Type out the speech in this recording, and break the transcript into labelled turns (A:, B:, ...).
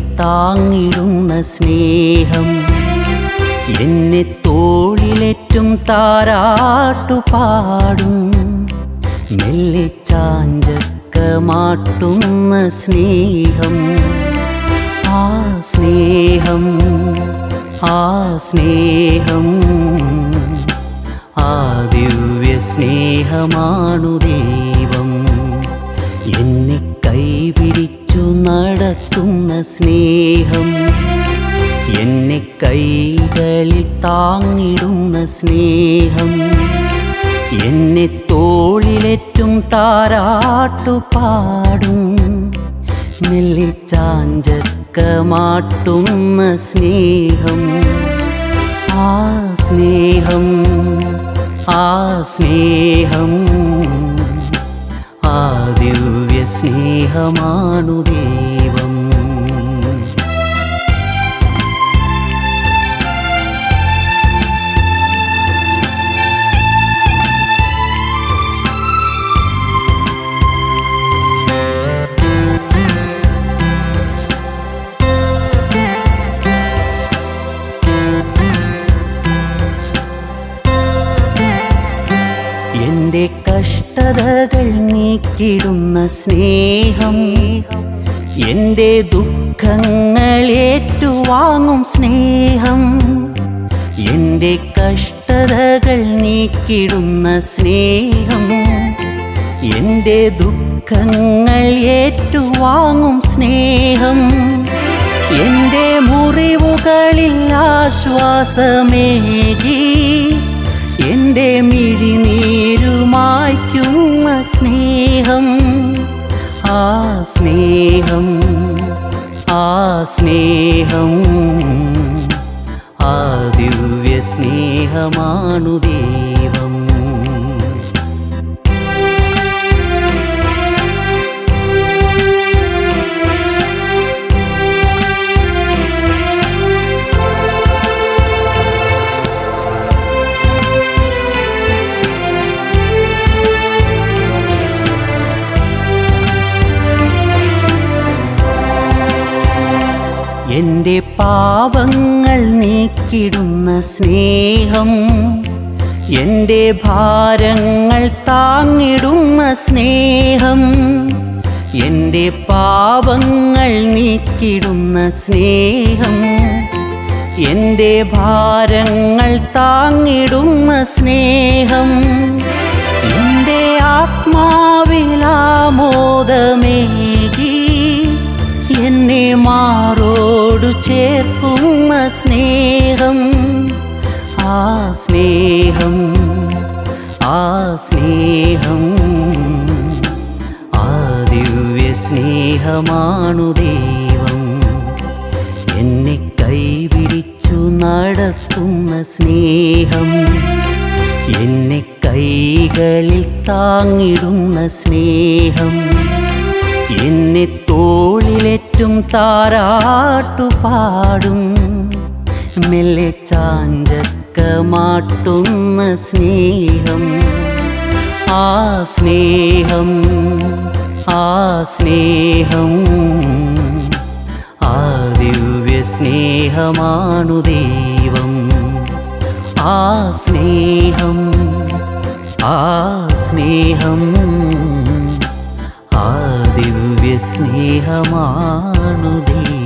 A: താങ്ങിടുന്ന സ്നേഹം, എന്നെ തോളിലേറ്റും താരാട്ടുപാടും, മെല്ലെ ചാഞ്ചക്കമാട്ടുന്ന സ്നേഹം. ആ സ്നേഹം, ആ സ്നേഹം, ആ ദിവ്യ സ്നേഹമാണു ദൈവം. എന്നെ കൈപിടിച്ചു നടത്തുന്ന സ്നേഹം, എന്നെ കൈകളിൽ താങ്ങിടുന്ന സ്നേഹം, എന്നെ തോളിലേറ്റും താരാട്ടുപാടും, മെല്ലെ ചാഞ്ചക്കമാട്ടുന്ന സ്നേഹം. ആ സ്നേഹം, ആ സ്നേഹം, ആ ദിവ്യ സ്നേഹമാണു ദൈവം. എന്റെ കഷ്ടതകൾ നീക്കിടുന്ന സ്നേഹം, എന്റെ ദുഃഖങ്ങൾ ഏറ്റുവാങ്ങും സ്നേഹം, എന്റെ കഷ്ടതകൾ നീക്കിടുന്ന സ്നേഹം, എന്റെ ദുഃഖങ്ങൾ ഏറ്റുവാങ്ങും സ്നേഹം, എന്റെ മുറിവുകളിൽ ആശ്വാസമേകി എന്റെ മിഴിനീരുമായ്ക്കുന്ന സ്നേഹം. ആ സ്നേഹം, ആ സ്നേഹം, ആ ദിവ്യ സ്നേഹമാണു ദൈവം. എന്റെ പാപങ്ങൾ നീക്കിടുന്ന സ്നേഹം, എന്റെ ഭാരങ്ങൾ താങ്ങിടുന്ന സ്നേഹം, എന്റെ പാപങ്ങൾ നീക്കിടുന്ന സ്നേഹം, എന്റെ ഭാരങ്ങൾ താങ്ങിടുന്ന സ്നേഹം, എന്റെ ആത്മാവിലാമോദമേകി എന്നെ മാറോടു ചേർക്കുന്ന സ്നേഹം. ആ സ്നേഹം, ആ സ്നേഹം, ആ ദിവ്യ സ്നേഹമാണു ദൈവം. എന്നെ കൈപിടിച്ചു നടത്തുന്ന സ്നേഹം, എന്നെ കൈകളിൽ താങ്ങിടുന്ന സ്നേഹം, എന്നെ തോളിലേറ്റും താരാട്ടുപാടും, മെല്ലെ ചാഞ്ചക്കമാട്ടുന്ന സ്നേഹം. ആ സ്നേഹം, ആ സ്നേഹം, ആ ദിവ്യ സ്നേഹമാണു ദൈവം. ആ സ്നേഹം, ആ സ്നേഹം, ആ ദിവ്യ സ്നേഹമാണു ദൈവം.